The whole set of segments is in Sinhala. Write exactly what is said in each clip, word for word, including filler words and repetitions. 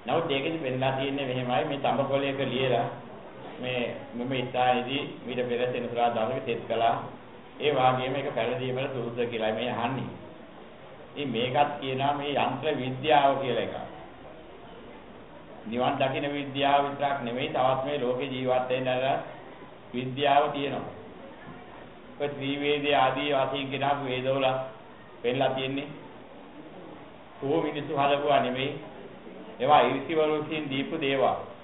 නමුත් ඒකෙදි පෙන්නලා තියෙන්නේ මෙහෙමයි මේ තඹකොළයක ලියලා මේ මම ඉස්සාවේදී මීට පෙර සෙනසුරා දවසේ තෙත් කළා. ඒ වාගේම එක පැරදීමල සුදුසු කියලා මේ අහන්නේ. ඉතින් මේකත් කියනවා මේ යන්ත්‍ර විද්‍යාව කියලා එකක්. නිවන් දකින්න විද්‍යාව විතරක් නෙමෙයි තවත් මේ ලෝකේ ජීවත් වෙන්න විද්‍යාව තියෙනවා. ඒ ත්‍රිවේදී ආදී වශයෙන් කියනපු වේදවල පෙන්නලා තියෙන්නේ. කොහොම මිනිස්සු හදපුවා නෙමෙයි. ඒවා ඍෂිවරු විසින් දීපු දේවල්.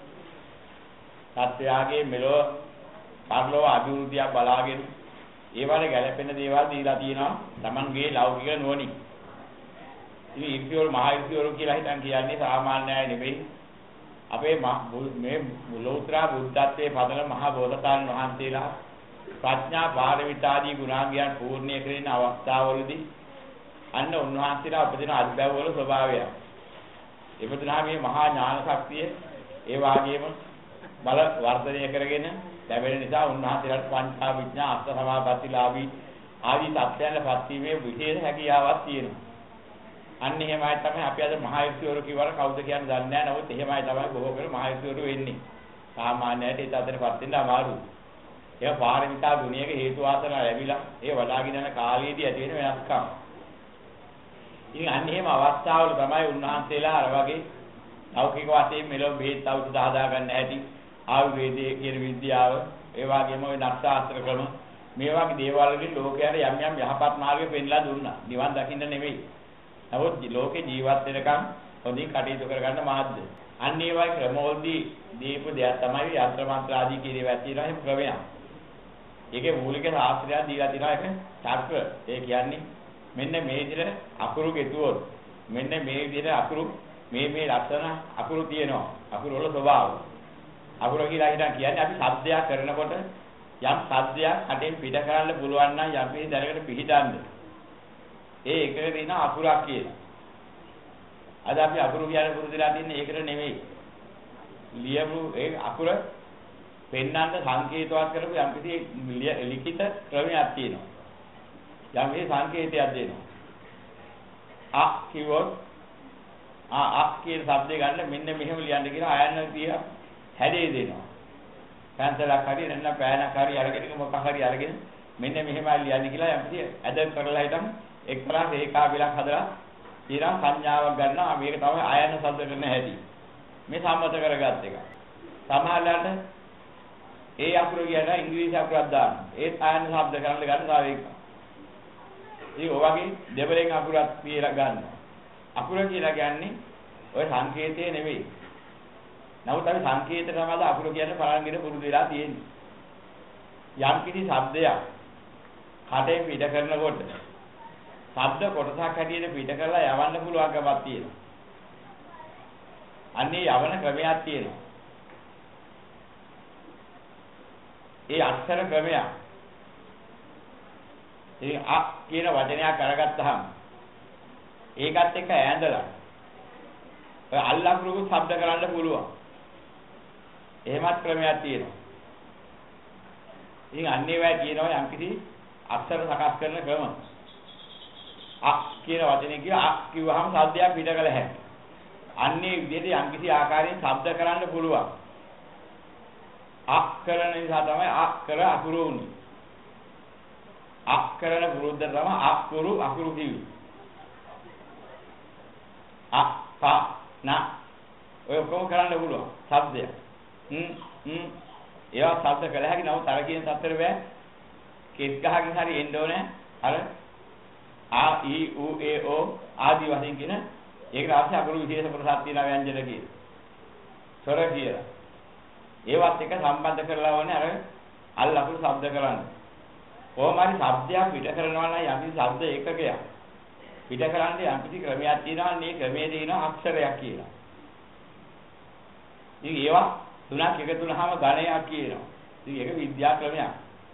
සත්‍යයගේ මෙලෝ පරලෝ අභිවෘද්ධිය බලාගෙන ඒවට ගැළපෙන දේවල් දීලා තියෙනවා. Tamanගේ ලෞකික නුවණින්. ඉතින් ඍෂිවරු මහා ඍෂිවරු කියලා හිතන් කියන්නේ සාමාන්‍ය අය නෙමෙයි. අපේ මේ ලෝත්‍රා බුද්ධත්වයේ පදන මහා බෝසතාණන් වහන්සේලා ප්‍රඥා පාරමිතාදී ගුණාංගයන් පූර්ණ්‍ය කරන අවස්ථාවවලදී අන්න උන්වහන්සේලා උපදින අත්බැවවල ස්වභාවය. ඉපදුනා මේ මහා ඥාන ශක්තිය ඒ වාගේම බල වර්ධනය කරගෙන ලැබෙන නිසා උන්වහන්සේලාට පංචා විඥා අෂ්ට සමාපත්තිලාභී ආදී තත්ත්වයන්පත් වීමේ විශේෂ හැකියාවක් තියෙනවා. අන්න එහෙමයි තමයි අපි අද මහා ඍෂිවරු කිව්වර කවුද කියන්නේ දන්නේ නැහැ. නමුත් එහෙමයි තමයි බොහෝ කර මහා ඍෂිවරු වෙන්නේ. සාමාන්‍යයට ඒ තත්ත්වයටපත් වෙන්න අමාරුයි. ඒ පාරමිතා ගුණයක හේතු වාසනා ලැබිලා ඒ වඩාගෙන යන කාලයේදී ඇති වෙන වෙනස්කම්. ඉතින් අන්න එහෙම අවස්ථාවල තමයි උන්වහන්සේලා අර වගේ ලෞකික වශයෙන් මෙලොව බෙහෙත් ඖෂධ හදා ගන්න හැටි ආයුර්වේදයේ කියන විද්‍යාව ඒ වගේම ওই නක්ෂත්‍ර ක්‍රම මේ වගේ දේවල් වලින් ලෝකයට යම් යම් යහපත් මාර්ගය පෙන්ලා දුන්නා. නිවන් දකින්න නෙමෙයි. නමුත් ලෝකේ ජීවත් වෙනකම් හොඳින් කටයුතු කරගන්න මාධ්‍ය. අන්න ඒ වගේ ක්‍රමවලදී දීපු දෙයක් තමයි යන්ත්‍ර මන්ත්‍ර ආදී කියන ඒවා තියෙනවා එහෙම ක්‍රමයක්. ඒකේ මූලික ශාස්ත්‍රය දීලා තියෙනවා ඒක චක්‍ර. ඒ කියන්නේ මෙන්න මේ විදිහට අකුරු ගෙතුවොත් මෙන්න මේ විදිහට අකුරු මේ මේ ලක්ෂණ අකුරු තියෙනවා. අකුරු වල ස්වභාවය. අකුරු කියලා හිතන් කියන්නේ අපි ශබ්දයක් කරනකොට යම් ශබ්දයක් අටෙන් පිට කරන්න පුළුවන් නම් යම් කිසි දැනකට පිළිදන්න. ඒ එකට දින අකුරක් කියලා. අද අපි අකුරු කියන පුරුදුලා තින්නේ ඒකට නෙමෙයි. ලියපු ඒ අකුර පෙන්නන්න සංකේතවත් කරපු යම් කිසි ලිඛිත ක්‍රමයක් තියෙනවා. යම් කිසි සංකේතයක් දෙනවා. අ කිව්වොත් ආ අ කියන શબ્දේ ගන්න මෙන්න මෙහෙම ලියන්න කියලා ආයන්න තිය හැඩේ දෙනවා. පැන්සලක් හරි නැත්නම් පෑනක් හරි අරගෙන මොකක් හරි අරගෙන මෙන්න මෙහෙමයි ලියන්නේ කියලා යම් කිසි ඇද කරලා හිටන් එක්තරා රේඛා බිලක් හදලා ඊළඟ සංඥාවක් ගන්නවා. මේක තමයි ආයන શબ્ද කරන හැටි. මේ සම්මත කරගත් එක. සමහරවිට ඒ අකුරු කියන ඉංග්‍රීසි අකුරක් දාන්න. ඒත් ආයන શબ્ද කරන්න ගන්න තව එකක්. ඒ වගේ දෙවලෙන් අකුරක් පියලා ගන්න. අකුර කියලා කියන්නේ ඔය සංකේතය නෙවෙයි. නමුත් අපි සංකේත තමයි අකුර කියන්නේ බලන්ගෙන පුරුදු වෙලා තියෙන්නේ. යම් කිසි શબ્දයක් කඩේ පිට කරනකොට ශබ්ද කොටසක් හැටියට පිට කරලා යවන්න පුළුවන්කමක් තියෙනවා. අන්නේ යවන ක්‍රමයක් තියෙනවා. ඒ අක්ෂර ක්‍රමයක්. ඉතින් අ කියන වචනයක් අරගත්තාම ඒකත් එක්ක ඈඳලා ඔය අල්ලක්රුකු ශබ්ද කරන්න පුළුවන්. එහෙමත් ක්‍රමයක් තියෙනවා. ඉතින් අන්නේ වේ කියනවා යම්කිසි අක්ෂර සකස් කරන ක්‍රම. අ කියන වචනේ කිය අ කිව්වහම ශබ්දයක් පිට කළ හැකියි. අන්නේ විදිහට යම්කිසි ආකාරයෙන් ශබ්ද කරන්න පුළුවන්. අ කරන නිසා තමයි අ කර අකුරු උනේ. අ කරන පුරුද්ද තමයි අකුරු අකුරු කිව්වේ. අ ප න ඔය කොහොම කරන්න පුළුවන් ශබ්දය. හ්ම් හ්ම් ඒවා ශබ්ද කළ හැකි නමුත් අර කියන තත්තර බෑ. කෙස් ගහකින් හරි එන්න ඕනේ. අර ආ ඊ ඌ ඒ ඕ ආදී වශයෙන් කියන ඒකට අවශ්‍ය අකුරු විශේෂ ප්‍රසාර තියෙනවා ව්‍යංජන කියන. ස්වර කියලා. ඒවත් එක සම්බන්ධ කරලා ඕනේ අර අල් අකුරු ශබ්ද කරන්න. කොහොම හරි ශබ්දයක් පිට කරනවා නම් යම් කිසි ශබ්ද ඒකකයක් පිට කරන්නේ යම් කිසි ක්‍රමයක් තියෙනවා. මේ ක්‍රමයේ තියෙන අක්ෂරයක් කියලා. ඉතින් ඒවා තුනක් එකතු වුනහම ගණයක් කියනවා. ඉතින් ඒක විද්‍යා ක්‍රමයක්.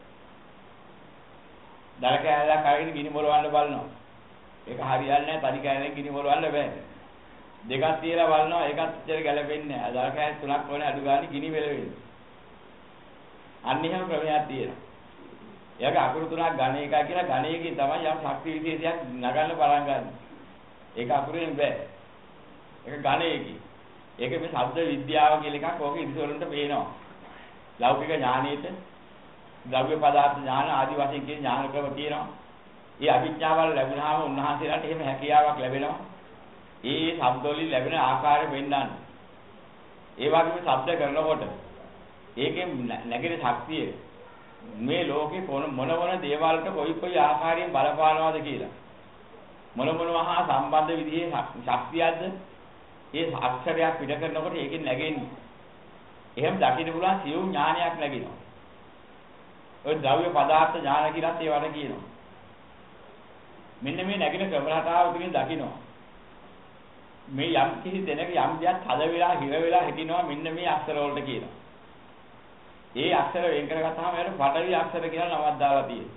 දර කෑල්ලක් අරගෙන ගිනි මොලවන්න බලනවා. ඒක හරියන්නේ නැහැ. තනි කෑල්ලෙන් ගිනි මොලවන්න බෑ. දෙකක් තියලා බලනවා ඒකත් ඇත්තට ගැලපෙන්නේ නැහැ. දර කෑල්ල තුනක් ඕනේ අඩු ගානේ ගිනි වෙලෙන්නේ. අන්න එහෙම ක්‍රමයක් තියෙනවා. ඒක අකුරු තුනක් ගණ එකයි කියලා ගණයකින් තමයි යම් ශක්ති විශේෂයක් නගන්න පටන් ගන්න. ඒක අකුරෙන් බෑ. ඒක ගණයකින්. ඒක මේ ශබ්ද විද්‍යාව කියලා එකක් ඕක ඉරිසිවලුන්ට පේනවා. ලෞකික ඥානෙට ද්‍රව්‍ය පදාර්ථ ඥාන ආදි වශයෙන් කියන ඥාන ක්‍රම තියෙනවා. ඒ අභිඥාවල් ලැබුණාම උන්වහන්සේලාට එහෙම හැකියාවක් ලැබෙනවා. ඒ ශබ්ද වලින් ලැබෙන ආකාරය වෙන්නන්නේ. ඒ වගේම ශබ්ද කරනකොට ඒකෙන් නැගෙන ශක්තිය මේ ලෝකේ මොන මොන දේවල්ට කොයි කොයි ආකාරයෙන් බලපානවද කියලා. මොන මොන මහා සම්බන්ධ විදිහේ ශක්තියක්ද ඒ අක්ෂරයක් පිට කරනකොට ඒකෙන් නැගෙන්නේ. එහෙම දකින්න පුළුවන් සියුම් ඥානයක් නැගෙනවා. ඔය ද්‍රව්‍ය පදාර්ථ ඥාන කියලාත් ඒවට කියනවා. මෙන්න මේ නැගෙන ක්‍රම රටාව තුලින් දකින්නවා. මේ යම් කිසි දෙනක යම් දෙයක් හද වෙලා හිර වෙලා හිටිනවා මෙන්න මේ අක්ෂර වලට කියනවා. ඒ අක්ෂර වෙන් කරගත්තාම ඒකට පඨවි අක්ෂර කියලා නමක් දාලා තියෙනවා.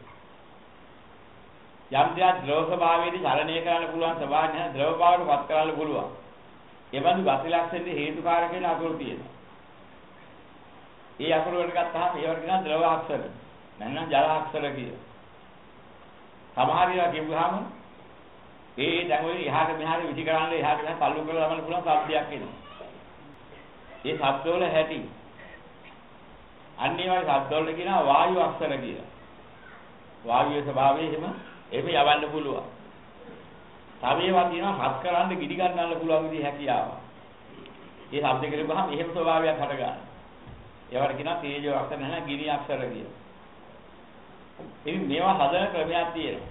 යම් දෙයක් ද්‍රව ස්වභාවයේදී චලනය කරන්න පුළුවන් ස්වභාවය නැහැ ද්‍රව භාවයට පත් කරන්න පුළුවන්. ඒ බඳු ගති ලක්ෂණේ හේතුකාරක වෙන අකුරු තියෙනවා. ඒ අකුරු වලට ගත්තාම ඒවට කියනවා ද්‍රව අක්ෂර. නැත්නම් ජල අක්ෂර කියලා. සමහර ඒවා කියුවාම ඒ දැන් ඔය එහාට මෙහාට විසි කරන්න එහාට මෙහාට තල්ලු කරලා දාන්න පුළුවන් શબ્දයක් එනවා. ඒ શબ્ද වල හැටි අන්නේ වගේ શબ્ද වලට කියනවා වායු අක්ෂර කියලා. වායුවේ ස්වභාවය එහෙම එහෙම යවන්න පුළුවන්. තව ඒවා තියෙනවා හත් කරන්න ගිඩි ගන්නන්න පුළුවන් විදිහ හැකියාව. ඒ શબ્ද කෙරුවාම එහෙම ස්වභාවයක් හට ගන්නවා. ඒවට කියනවා තේජෝ අක්ෂර නැහැ ගිනි අක්ෂර කියලා. ඉතින් මේවා හදන ක්‍රමයක් තියෙනවා.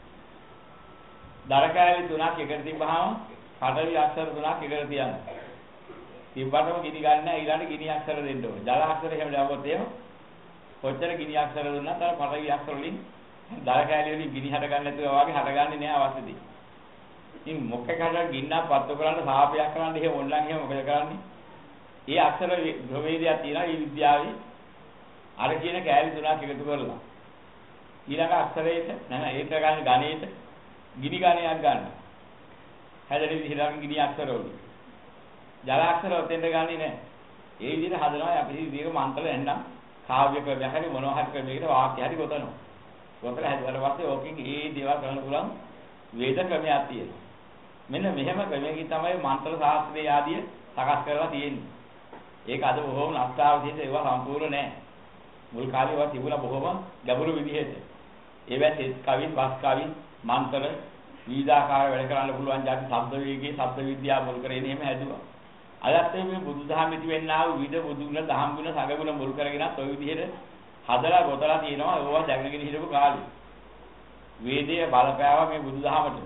දරකෑලි තුනක් එකට තිබ්බහම පඨවි අක්ෂර තුනක් එකට තියන්න. තිබ්බටම ගිනි ගන්න නැහැ ඊළඟට ගිනි අක්ෂර දෙන්න ඕනේ. ජල අක්ෂර එහෙම දාපොත් එහෙම කොච්චර ගිනි අක්ෂර දුන්නත් අර පඨවි අක්ෂර වලින් දරකෑලි වලින් ගිනි හට ගන්න නැතුව වාගේ හටගන්නේ නැහැ අවශ්‍යදී. ඉතින් මොකකට ගින්නක් පත්තු කරන්න සාපයක් කරන්න එහෙම ඔන්ලයින් එහෙම මොකද කරන්නේ? ඒ අක්ෂර ප්‍රවේදයක් තියෙනවා මේ විද්‍යාවේ. අර කියන කෑලි තුනක් එකතු කරලා ඊළඟ අක්ෂරයට නෑ ඒක ගන්න ගණේට ගිනි ගණයක් ගන්න. හැදෙන විදිහට ගිනි අක්ෂර වලින්. ජල අක්ෂර ඔතෙන්ද ගන්නේ නෑ. ඒ විදිහට හදනවා අපි විදිහක මන්ත්‍ර එන්නම් කාව්‍ය ක්‍රමයක් හරි මොනවා හරි ක්‍රමයකට වාක්‍ය හරි ගොතනවා. ගොතලා හැදුවාට පස්සේ ඕකෙන් ඒ දේවල් කරන්න පුළුවන් වේද ක්‍රමයක් තියෙනවා. මෙන්න මෙහෙම ක්‍රමයකින් තමයි මන්ත්‍ර ශාස්ත්‍රයේ ආදී සකස් කරලා තියෙන්නේ. ඒක අද බොහොම නස්තාවදීට ඒවා සම්පූර්ණ නෑ. මුල් කාලේ ඒවා තිබුණා බොහොම ගැඹුරු විදිහට. ඒවා තෙත් කවින් වාස් කවින් මන්ත්‍ර විවිධාකාර වැඩ කරන්න පුළුවන් જાති ශබ්ද වේගයේ ශබ්ද විද්‍යාව මුල් කරගෙන එහෙම හැදුවා. අදත් මේ බුදුදහම ඉති වෙන්නා වූ විවිධ බුදුගුණ දහම් ගුණ සගගුණ මුල් කරගෙනත් ওই විදිහට හදලා ගොතලා තියෙනවා. ඒවා දැනගෙන හිටපු කාලේ. වේදයේ බලපෑව මේ බුදුදහමට.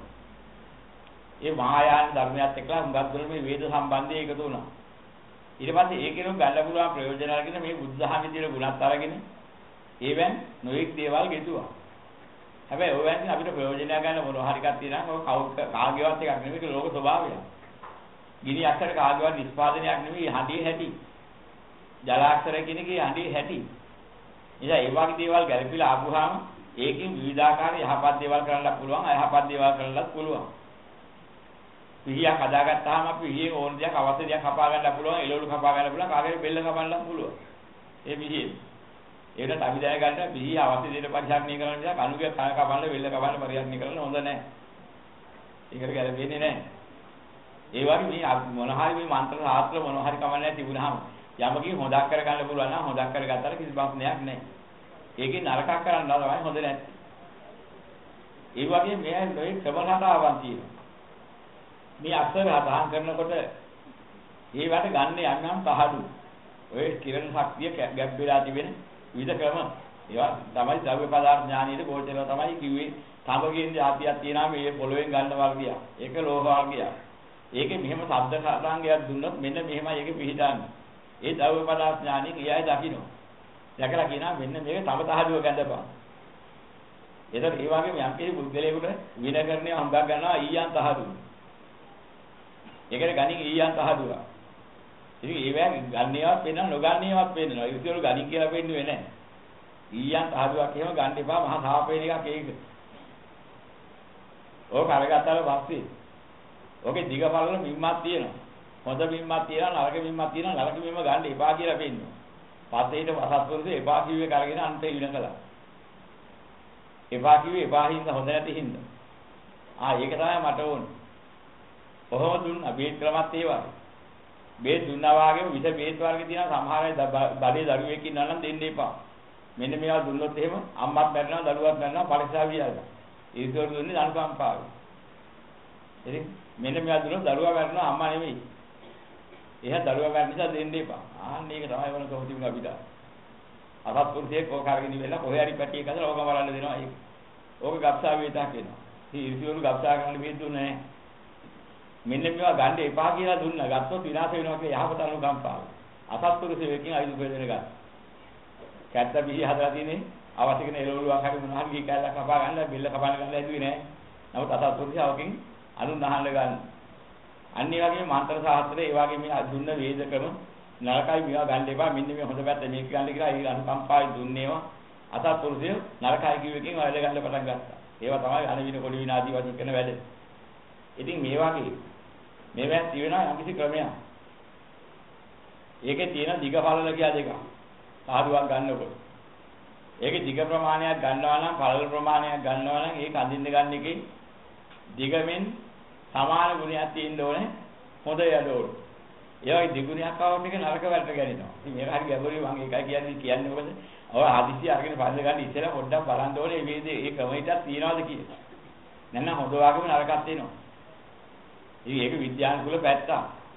ඒ මහායාන ධර්මයත් එක්කලා හුඟක් දුර මේ වේද සම්බන්ධය එකතු වුණා. ඊට පස්සේ ඒකේනො ගන්න පුළුවන් ප්‍රයෝජන අරගෙන මේ බුදුදහමේ තියෙන ගුණත් අරගෙන ඒවෙන් නොඑක් දේවල් ගෙතුවා. හැබැයි ඔය වෙනින් අපිට ප්‍රයෝජනය ගන්න මොනවා හරි එකක් තියෙනවා. ඔය කාගේවත් එකක් නෙමෙයි ඒක ලෝක ස්වභාවය. ගිනි අක්ෂර කාගේවත් නිෂ්පාදනයක් නෙමෙයි හඬේ හැටි. ජල අක්ෂර කියන එකේ හඬේ හැටි. ඉතින් ඒ වගේ දේවල් ගැලපිලා ආපුවාම ඒකෙන් විවිධාකාර යහපත් දේවල් කරන්නත් පුළුවන් අයහපත් දේවල් කරන්නත් පුළුවන්. පිහියක් හදාගත්තාම අපි පිහියෙන් ඕන දෙයක් අවශ්‍ය දෙයක් කපා ගන්න පුළුවන් එළවලු කපා ගන්න පුළුවන් කාගේ බෙල්ල කපන්නත් පුළුවන්. ඒ පිහියෙන් ඒකට අපි දැන ගන්න පිහිය අවශ්‍ය දෙයට පරිහරණය කරන නිසා කණුගේ කන කපන්න බෙල්ල කපන්න පරිහරණය කරන්න හොඳ නැහැ. ඒකට ගැලපෙන්නේ නැහැ. ඒ වගේ මේ මොන හරි මේ මන්ත්‍ර ශාස්ත්‍ර මොන හරි කමන්නේ තිබුණාම යමකින් හොදක් කර ගන්න පුළුවන් නම් හොදක් කරගත්තාට කිසි ප්‍රශ්නයක් නැහැ. ඒකේ නරකක් කරන්න තමයි හොඳ නැත්තේ. ඒ වගේ මේ නොයේ ක්‍රමරටාවක් තියෙනවා. මේ අක්ෂර හදාහන් කරනකොට ඒවට ගන්න යම් යම් තහඩු ඔය කිරණ ශක්තිය ගැබ් වෙලා තිබෙන විවිධ ක්‍රම ඒවා තමයි ද්‍රව්‍ය පදාර්ථ ඥානීය ගෝචරව තමයි කිව්වේ. තමගෙන් જાතියක් තියෙනවා මේ පොළවෙන් ගන්න වර්ගයක්. ඒක ලෝහ වර්ගයක්. ඒකේ මෙහෙම ශබ්ද තරංගයක් දුන්නොත් මෙන්න මෙහෙමයි ඒකේ පිහිටන්නේ. ඒ ද්‍රව්‍ය පදාර්ථ ඥානීය කියයි දකින්න. දැකලා කියනවා මෙන්න මේක තම තහඩුව ගැඳපන්. එතකොට ඒ වගේම යම් කිසි බුද්ධලේකට විනකරණය හම්බක් ගන්නවා ඊයන් තහඩුව. ඒකට ගණින් ඊයන් තහඩුව. ඉතින් ඒවැ ගන්නේවත් වෙනවා නොගන්නේවත් වෙනවා. ඒ විදිහට ගණින් කියලා වෙන්නේ නැහැ. ඊයන් තහඩුවක් එහෙම ගන්න එපා මහා සාපේන එකක් ඒක. ඕක අරගත්තාට පස්සේ ඕකේ දිග පළල මිම්මක් තියෙනවා. හොඳ මිම්මක් තියෙනවා නරක මිම්මක් තියෙනවා නරක මිම්ම ගන්න එපා කියලා වෙන්නේ. පස්සේට වසත්පුරුෂය එපා කිව්වේ කරගෙන අන්ත ඉණ කළා. එපා කිව්වේ එපා හින්දා හොඳ නැති හින්දා. ආ ඒක තමයි මට ඕනේ. කොහොමද දුන්න බේත් ක්‍රමත් ඒ වගේ. බේත් දුන්නා වගේම විස බේත් වර්ග තියෙනවා සමහර අය බලේ දරුවෙක් ඉන්නවා නම් දෙන්න එපා. මෙන්න මේවා දුන්නොත් එහෙම අම්මත් මැරෙනවා දරුවත් මැරෙනවා පරිස්සම් වියලා. ඊශ්වර දුන්නේ අනුකම්පාවෙන්. ඉතින් මෙන්න මේවා දුන්නොත් දරුවා මැරෙනවා අම්මා නෙමෙයි. එහෙනම් දරුවා මැරෙන නිසා දෙන්න එපා. ආන්න ඒක තමයි වල කොහොමද අපිට. අසත්පුරුෂයෙක් ඕක අරගෙන ඉවෙලා කොහේ හරි පැටියෙක් අතර ඕක බලන්න දෙනවා ඒක. ඕක ගබ්සා වේතක් වෙනවා. ඉතින් ඊශ්වරු ගබ්සා කරන්න බෙහෙත් දුන්නේ නැහැ. මෙන්න මේවා ගන්න එපා කියලා දුන්නා. ගත්තොත් විනාශ වෙනවා කියලා යහපත අනුකම්පාව. අසත්පුරුෂයෙක්ගෙන් අයිති වෙන එක. කැත්ත බිහි හදලා තියෙන්නේ අවශ්‍ය කෙන එළවලුවක් හරි මොනවා හරි කැල්ලක් කපා ගන්න බෙල්ල කපන්න ගන්න හැදුවේ නෑ. නමුත් අසත්පුරුෂයවකින් අනුන් අහන්න ගන්න. අන්න ඒ වගේම මන්ත්‍ර ශාස්ත්‍රයේ ඒ වගේ මේ දුන්න වේද ක්‍රම නරකයි මේවා ගන්න එපා. මෙන්න මේ හොඳ පැත්ත මේක ගන්න කියලා ඒ අනුකම්පාවෙන් දුන්නේවා. අසත්පුරුෂය නරකයි කියුවකින් වලද ගන්න පටන් ගත්තා. ඒවා තමයි අනවින කොළි වින ආදී වශයෙන් කරන වැඩ. ඉතින් මේ වගේ මේවා තියෙනවා යම්කිසි ක්‍රමයක්. ඒකේ තියෙන දිග පළල කියලා දෙකක්. සාදුවක් ගන්නකොට. ඒකේ දිග ප්‍රමාණයක් ගන්නවා නම් පළල ප්‍රමාණයක් ගන්නවා නම් ඒක අඳින්න ගන්න එකේ දිගමින් සමාන ගුණයක් තියෙන්න ඕනේ. හොඳ යඩ ඕනේ. ඒ වගේ දිගුණයක් આવොත් එක නරක වලට ගැනිනවා. ඉතින් මේක හරි ගැඹුරුයි මම ඒකයි කියන්නේ කියන්නේ මොකද? ඔය හදිසි අරගෙන පල්ල ගන්න ඉස්සෙල්ලා පොඩ්ඩක් බලන්න ඕනේ මේ වේදේ ඒ ක්‍රමයටත් තියනවාද කියලා. නැත්නම් හොඳ වගේම නරකක් තියෙනවා. ඉතින් ඒක විද්‍යානුකූල පැත්තක්.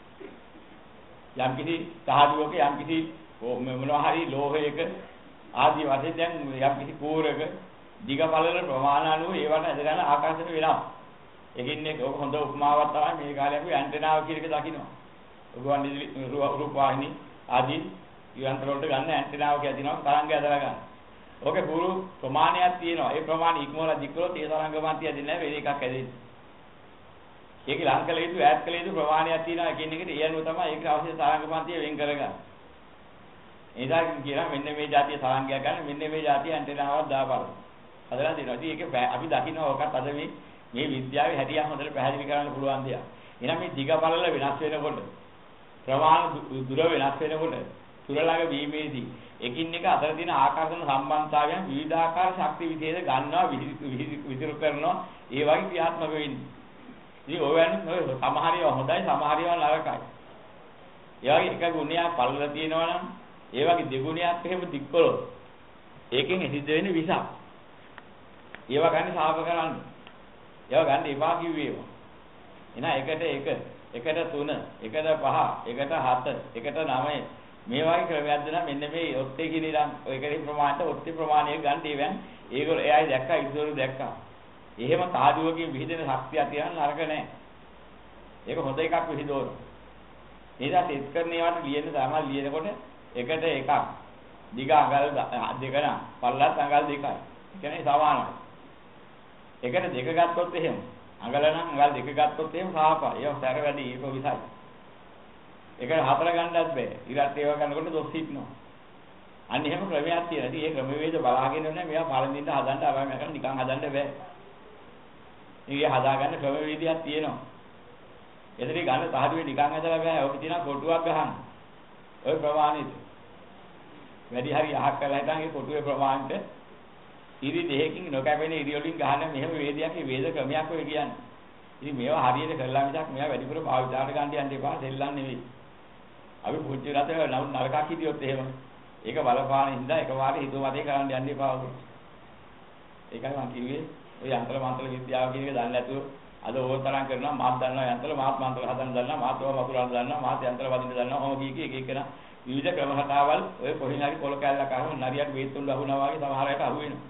යම්කිසි සාහදුවක යම්කිසි මොනවා හරි ලෝහයක ආදී වශයෙන් දැන් යම්කිසි කෝරක දිග පළල ප්‍රමාණ අනුව ඒවට ඇදගෙන ආකාශයට වෙනවා. ඒකින්නේ ඔක හොඳ උපමාවක් තමයි මේ කාලේ අපි ඇන්ටෙනාව කියන එක දකිනවා. උගුවන් රූප වාහිනී ආදී යන්ත්‍ර වලට ගන්න ඇන්ටෙනාව කියලා දිනවා තරංගය ඇදලා ගන්න. ඕකේ පුරු ප්‍රමාණයක් තියෙනවා. ඒ ප්‍රමාණය ඉක්මවලා දික්කලොත් ඒ තරංග මාත්‍ය ඇදෙන්නේ නැහැ වෙන එකක් ඇදෙන්නේ. ඒකේ ලං කළ යුතු ඈත් කළ යුතු ප්‍රමාණයක් තියෙනවා කියන එකට ඒ අනුව තමයි ඒක අවශ්‍ය තරංග මාත්‍ය වෙන් කරගන්නේ. එදාකින් කියනවා මෙන්න මේ જાතිය තරංගයක් ගන්න මෙන්න මේ જાතිය ඇන්ටෙනාවක් දාපළ. හදලා දෙනවා. ඉතින් ඒක අපි දකින්න ඕකත් අද මේ මේ විද්‍යාවේ හැටියක් හොඳට පැහැදිලි කරන්න පුළුවන් දෙයක්. එහෙනම් මේ දිග පළල වෙනස් වෙනකොට ප්‍රමාණ දුර වෙනස් වෙනකොට තුර ළඟ වීමේදී එකින් එක අතර තියෙන ආකර්ෂණ සම්බන්ධතාවයන් විවිධාකාර ශක්ති විශේෂ ගන්නවා විසිරු කරනවා ඒ වගේ ක්‍රියාත්මක වෙන්නේ. ඉතින් ඔය වෙන්නේ සමහර ඒවා හොඳයි සමහර ඒවා නරකයි. ඒ වගේ එක ගුණයක් පළල තියෙනවා නම් ඒ වගේ දෙගුණයක් එහෙම දික්කොලොත් ඒකෙන් සිද්ධ වෙන්නේ විසක්. ඒවා ගන්න සාප කරන්න. ඒවා ගන්න එපා කිව්වේ ඒවා. එහෙනම් එකට එක, එකට තුන, එකට පහ, එකට හත, එකට නවය මේ වගේ ක්‍රමයක් දෙනා මෙන්න මේ ඔත්තේ කියන ඉරන් ඔය කරේ ප්‍රමාණයට ඔත්තේ ප්‍රමාණය ගන්න ඒවෙන් ඒගොල්ලෝ එයයි දැක්කා ඉස්සරහට දැක්කා. එහෙම සාධුවකින් විහිදෙන ශක්තිය තියන්න නරක නැහැ. ඒක හොඳ එකක් විහිදුවන. එනිසා තෙත් කරන ඒවාට ලියන්න තමයි ලියනකොට එකට එකක් දිග අඟල් දෙක නම් පළලත් අඟල් දෙකයි. ඒ කියන්නේ සමානයි. එකට දෙක ගත්තොත් එහෙම අඟල නම් අඟල් දෙක ගත්තොත් එහෙම සාපා. ඒක සැර වැඩි ඒක විසයි. එකට හතර ගන්නත් බෑ. ඉරත් ඒවා ගන්නකොට දොස් හිටනවා. අන්න එහෙම ක්‍රමයක් තියෙනවා. ඉතින් මේ ක්‍රම වේද බලාගෙන ඉන්නේ මේවා පළඳින්න හදන්න අරන් යකන් නිකන් හදන්න බෑ. ඉතින් හදාගන්න ක්‍රම වේදයක් තියෙනවා. එතන ගන්න තහඩුවේ නිකන් හදලා බෑ. ඔක තියෙනවා කොටුවක් ගහන්න. ඔය ප්‍රමාණෙද. වැඩි හරි අහක් කරලා හිටන් ඒ කොටුවේ ප්‍රමාණයට ඉරි දෙකකින් නොකැපෙන ඉරි වලින් ගහන මෙහෙම වේදයක් ඒ වේද ක්‍රමයක් ඔය කියන්නේ. ඉතින් මේවා හරියට කරලා මිසක් මේවා වැඩිපුර භාවිතාවට ගන්න යන්න එපා. දෙල්ලන් නෙවෙයි. අපි පුංචි රටේ නරකක් හිටියොත් එහෙම ඒක බලපාන හින්දා එකපාරේ හිතුවමතේ කරන්න යන්න එපා. ඒකයි මම කිව්වේ ඔය යන්ත්‍ර මන්ත්‍ර විද්‍යාව කියන එක දන්නේ නැතුව අද ඕක තරම් කරනවා මාත් දන්නවා යන්ත්‍ර මාත් මන්ත්‍ර හදන්න දන්නවා මාත් ඒවා වතුරන්න දන්නවා මාත් යන්ත්‍ර වදින්න දන්නවා ඔහොම කී කී එක එක නා විවිධ ක්‍රම හතාවල් ඔය කොහෙන් හරි පොල කැල්ලක් අහම නරියට වේතුන් ලහුණා වගේ සමහර අයට අහු වෙනවා.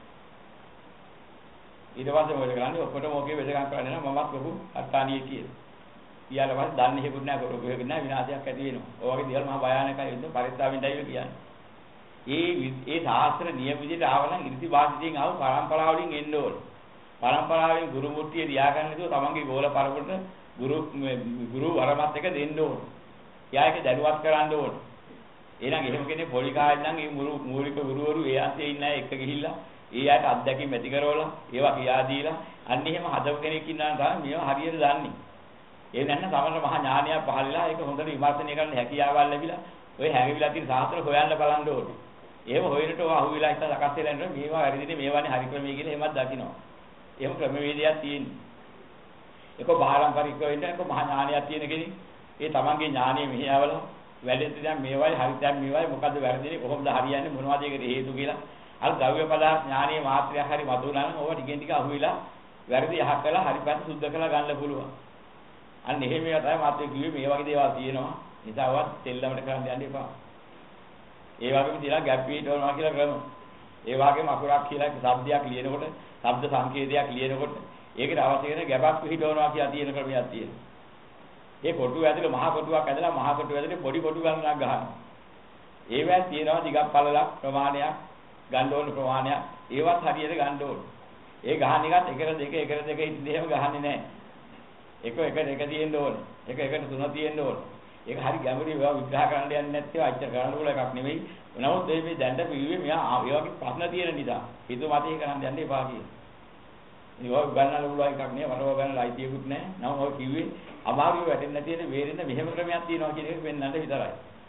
ඊට පස්සේ මොකද කරන්නේ ඔක්කොටම ඕකේ වෙදකම් කරන්නේ නැහැ මමත් ලොකු අත්තානිය කියලා. ඊළඟ පස්සේ දන්නේ හේකුත් නැහැ කොට ඔකේ නැහැ විනාශයක් ඇති වෙනවා. ඔය වගේ දේවල් මහා භයානකයි වෙන්නේ පරිස්සමින්දයි කියන්නේ. ඒ ඒ ශාස්ත්‍ර නියම විදිහට ආව නම් ඉරිසි වාසියෙන් ආව පරම්පරාව වලින් එන්න ඕනේ. පරම්පරාවෙන් ගුරු මුට්ටිය තියාගන්න නේද තමන්ගේ ගෝල පරපුරට ගුරු ගුරු වරමත් එක දෙන්න ඕනේ. එයා ඒක දැනුවත් කරන්න ඕනේ. එහෙනම් එහෙම කෙනෙක් පොලි කාලේ නම් මේ මුරු මූලික ගුරුවරු ඒ අන්තයේ ඉන්න අය එක ගිහිල්ලා ඒ අයට අත්දැකීම් ඇති කරවලා ඒවා කියා දීලා අන්න එහෙම හදව කෙනෙක් ඉන්නා තමයි මේවා හරියට දන්නේ. ඒ නැත්නම් සමහර මහා ඥානයක් පහළලා ඒක හොඳට විමර්ශනය කරන්න හැකියාවල් ලැබිලා ඔය හැංගිවිලා තියෙන සාස්ත්‍ර හොයන්න බලන්න ඕනේ. එහෙම හොයනට ඔය අහුවිලා ඉස්සර සකස් වෙලා ඉන්නවා මේවා වැරදිනේ මේවානේ හරි ක්‍රමයේ කියලා එහෙමත් දකින්නවා. එහෙම ක්‍රමවේදයක් තියෙන්නේ. ඒක බාරම්පරික වෙන්න ඒක මහා ඥානයක් තියෙන කෙනෙක් ඒ තමන්ගේ ඥානෙ මෙහෙයවල වැඩෙත් දැන් මේවයි හරි දැන් මේවයි මොකද්ද වැරදිනේ කොහොමද හරියන්නේ මොනවද ඒකට හේතු කියලා අර ද්‍රව්‍ය පදාර්ථ ඥානීය මාත්‍රයක් හරි මතුවලා නම් ඕවා ටිකෙන් ටික අහුවිලා වැරදි යහක් කළා හරි පැත්ත සුද්ධ කරලා ගන්න පුළුවන්. අන්න එහෙම ඒවා තමයි මාත්‍රේ කිව්වේ මේ වගේ දේවල් තියෙනවා. නිසාවත් දෙල්ලමට කරන්න යන්න එපා. ඒ වගේම තියලා ගැප් පිටවනවා කියලා කරනවා. ඒ වගේම අකුරක් කියලා શબ્දයක් ලියනකොට, શબ્ද සංකේතයක් ලියනකොට ඒකට අවශ්‍ය වෙන ගැපක් පිටවනවා කියලා තියෙන ක්‍රමයක් තියෙනවා. ඒ කොටුව ඇතුලේ මහා කොටුවක් ඇදලා මහා කොටුව ඇතුලේ පොඩි කොටු ගන්නක් ගහනවා. ඒවැ තියෙනවා දිගක් පළලක් ප්‍රමාණයක් ගන්න ඕන ප්‍රමාණයක්. ඒවත් හරියට ගන්න ඕන. ඒ ගහන එකත් එකට දෙක එකට දෙක ඉඳිහෙම ගහන්නේ නැහැ. එක එක එක තියෙන්න ඕනේ. එක එකට තුන තියෙන්න ඕනේ. ඒක හරි ගැඹුරුයි ඒවා විග්‍රහ කරන්න යන්නේ නැත්නම් අච්චර කරන්න ඕන එකක් නෙවෙයි. නමුත් මේ මේ දැන්ට පිළිවෙ මෙයා ඒ වගේ ප්‍රශ්න තියෙන නිසා හිතුව මතේ කරන්න යන්න එපා කියලා. ඒක ගන්නන්න පුළුවන් එකක් නෙවෙයි. වරව ගන්න ලයිතියකුත් නැහැ. නම් ඔය කිව්වේ අමාරුව වැටෙන්නේ නැති වෙන වේරෙන්න මෙහෙම ක්‍රමයක් තියෙනවා කියන එක වෙන්නන්න විතරයි.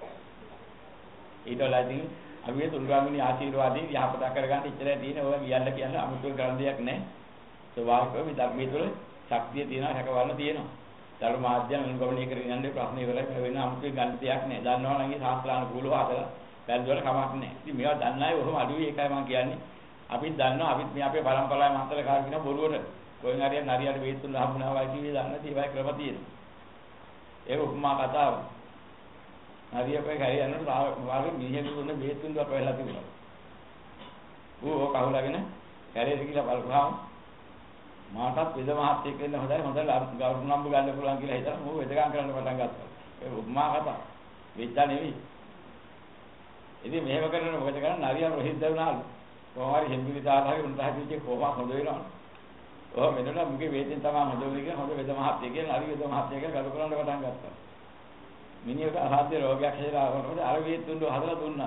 ඊටලාදී අපි මේ තුන්ගාමිනී ආශිර්වාදයෙන් යහපත කරගන්න ඉච්චරයි තියෙන ඔය කියන්න කියන්න අමුතුව කරන්න දෙයක් නැහැ. ස්වභාවිකව මේ ධර්මයේ තුල ශක්තිය තියෙනවා හැකවන්න තියෙනවා. ධර්ම මාධ්‍යයන් අනුගමනය කරගෙන යන්නේ ප්‍රශ්න ඉවරයි වෙන අමුතුව ගන්න දෙයක් නැහැ. දන්නවා නම් ඒ ශාස්ත්‍රානුකූලව හදලා බැලුවට කමක් නැහැ. ඉතින් මේවා දන්න අය ඔහොම අඩුයි ඒකයි මම කියන්නේ. අපිත් දන්නවා අපිත් මේ අපේ පරම්පරාවේ මන්ත්‍ර කාර කියන බොරුවට කොහෙන් හරි නරියට වේත් තුන හම්බුනවා වයි කිව්වේ දන්න තියෙවයි ක්‍රම තියෙනවා. ඒක උපමා කතාව. හරියපේ ගහේ යනකොට වාගේ මිනිහෙකු දුන්න වේත් තුන දුක වෙලා තිබුණා. ඌ ඔක අහුලාගෙන කැලේට ගිහලා බලපුවාම මාටත් වෙද මහත්තයෙක් වෙන්න හොඳයි හොඳ ගෞරවණම්බ ගන්න පුළුවන් කියලා හිතලා ඌ වෙදගම් කරන්න පටන් ගත්තා. ඒක උපමා කතාව. වෙච්චා නෙවෙයි. ඉතින් මෙහෙම කරන මොකද කරන්නේ නරියා රොහිත් දවුනාලු. කොහොම හරි හෙම්බිලි දාලාගේ උන්ට හැදිච්ච කොහොම හොඳ වෙනවා. ඔහොම වෙනවා මුගේ වේදෙන් තමයි හොඳ වෙන්නේ කියලා හොඳ වෙද මහත්තයෙක් කියලා නරි වෙද මහත්තයෙක් කියලා ගරු කරන්න පටන් ගත්තා. මිනිහට අසාධ්‍ය රෝගයක් හැදලා ආවොත් අර වේත් තුන්ව හදලා දුන්නා.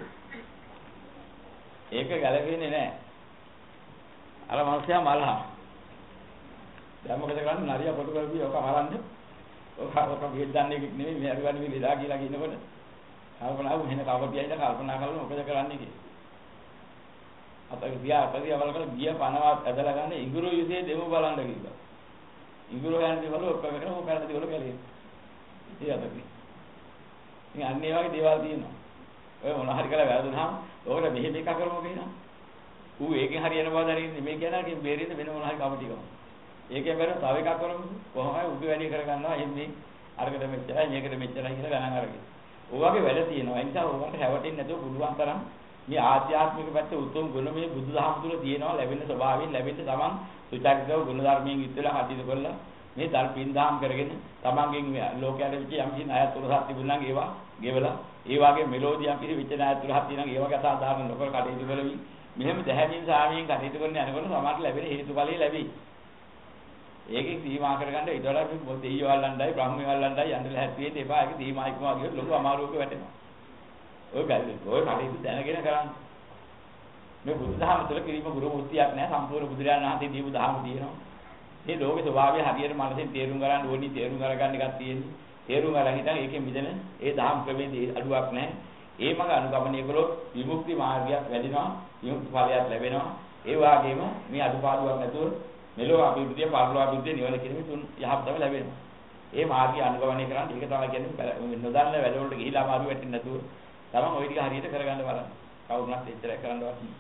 ඒක ගැලපෙන්නේ නැහැ. අර මනුස්සයා මලහා. දැන් මොකද කරන්නේ නරියා පොටු කරපිය ඔක හරන්නේ. ඔක ඔක වේද දන්නේ නෙමෙයි මේ අරුගන්නේ මේ ලෙඩා කියලා කියනකොට කල්පනා වුණ වෙන කවපියයිද කල්පනා කරලා මොකද කරන්නේ කියලා. අපේ ගියා අපේ අවලකල ගිය පනවා ඇදලා ගන්න ඉඟුරු යුසේ දෙමු බලන්න කිව්වා. ඉඟුරු යන දේවල් ඔක්කොම කරලා ඔක කරලා දේවල් කැලේ. ඉතින් අපි ඉතින් අන්න ඒ වගේ දේවල් තියෙනවා. ඔය මොන හරි කරලා වැරදුනහම ඕකට මෙහෙම එකක් කරමු කියනවා. ඌ ඒකෙන් හරියන බව දරින්නේ මේ කියනකෙන් බේරෙන්න වෙන මොන හරි කවටි කරමු. ඒකෙන් බැලුවා තව එකක් කරමු. කොහොමයි උඩ වැඩි කරගන්නවා එන්නේ අරකට මෙච්චරයි මේකට මෙච්චරයි කියලා ගණන් අරගෙන. ඔයගේ වැඩ තියෙනවා. ඒ නිසා ඔයගොල්ලන්ට හැවටෙන්නේ නැතුව පුළුවන් තරම් මේ ආධ්‍යාත්මික පැත්තේ උතුම් ගුණ මේ බුදුදහම තුළ තියෙනවා ලැබෙන ස්වභාවයෙන් ලැබෙන්න තමන් සුචරිතව ගුණ ධර්මයෙන් යුක්තලා හදින කරලා මේ ධර්මින් දාම් කරගෙන තමන්ගෙන් ලෝකයට විච යම් කිසි ණයත් තුරසක් තිබුණා නම් ඒවා ගෙවලා ඒ වගේ මෙලෝඩි යම් කිසි විච ණයත් තුරසක් තියෙනවා නම් ඒ වගේ අසාධාරණ නොකර කටයුතු කරවි මෙහෙම දැහැමින් සාමියෙන් කටයුතු කරන යනකොට සමාජයට ලැබෙන හේතුඵලයේ ලැබෙයි. ඒකෙන් සීමා කරගන්න ඊට වඩා මේ දෙයියෝ අල්ලන්නයි බ්‍රහ්මයෝ අල්ලන්නයි යන්න හැප්පියෙත් එපා. ඒක සීමා ඉක්මවා ගියොත් ලොකු අමාරුවක වැටෙනවා. ඔය ගැලේ ඔය කටයුතු දැනගෙන කරන්න. මේ බුදුදහම තුළ කිරීම ගුරු මුස්තියක් නෑ සම්පූර්ණ බුදුරජාණන් වහන්සේ දීපු දහම තියෙනවා. මේ ලෝකේ ස්වභාවය හරියට මනසෙන් තේරුම් ගන්න ඕනි තේරුම් අරගන්න එකක් තියෙන්නේ. තේරුම් අරගෙන ඉතින් ඒකෙන් මිදෙන ඒ දහම් ක්‍රමයේ අඩුවක් නෑ. ඒ මඟ අනුගමනය කළොත් විමුක්ති මාර්ගයක් වැඩිනවා, විමුක්ති ඵලයක් ලැබෙනවා. ඒ වගේම මේ අදුපාඩුවක් නැතුව මෙලොව අභිවෘද්ධිය, පරලොව අභිවෘද්ධිය නිවන කියන තුන් යහපතම ලැබෙනවා. ඒ මාර්ගය අනුගමනය කරන් ඒක තමයි කියන්නේ නොදන්න වැඩවලට ගිහිලා අමාරු වෙන්නේ නැතුව තමන් ওই ටික හරියට කරගන්න බලන්න. කවුරුණත් එච්චර කරන්නවත් නෑ.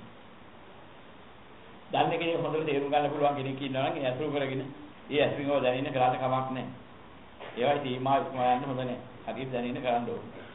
දන්නේ කෙනෙක් හොඳට තේරුම් ගන්න පුළුවන් කෙනෙක් ඉන්නවා නම් ඒ අතුරු කරගෙන ඒ අතුරුව දැනෙන්න කරාට කමක් නැහැ. ඒවයි සීමා ඉක්මවා යන්න හොඳ නැහැ. හරියට දැනෙන්න කරන්න ඕනේ.